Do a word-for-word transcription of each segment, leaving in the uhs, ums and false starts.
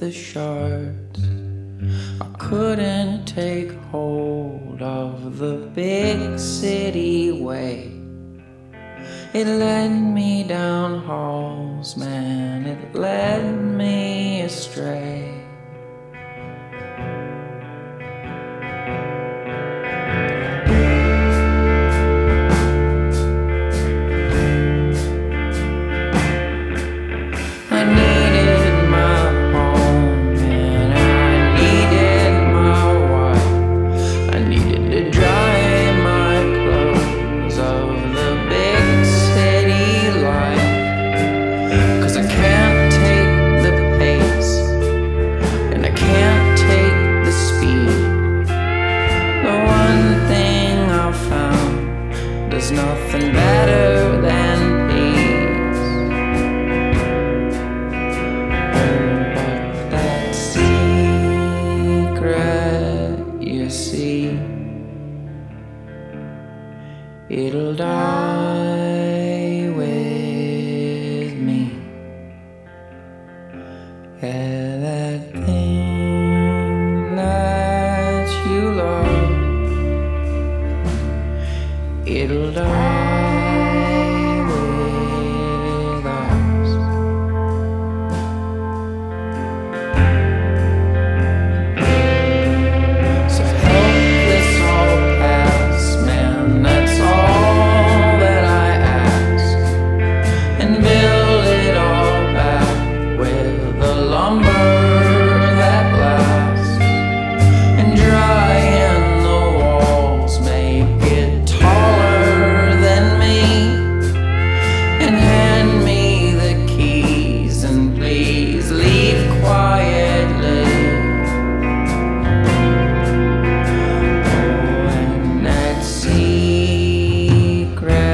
the shards. I couldn't take hold of the big city way. It led me down halls, man, it led me astray. I needed my home, and I needed my wife. I needed to dry my clothes of the big city life. 'Cause I can't take the pace, and I can't take the speed. The one thing I've found, there's nothing better than peace. You see, it'll die with me. Yeah, that thing that you love, it'll die with us.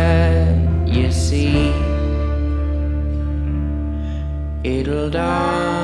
It'll die.